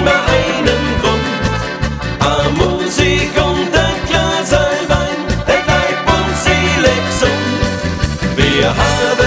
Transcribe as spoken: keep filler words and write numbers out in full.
immer einen Grund. A Musik und ein Glas Wein, hält Leib und Seele gesund. Wir haben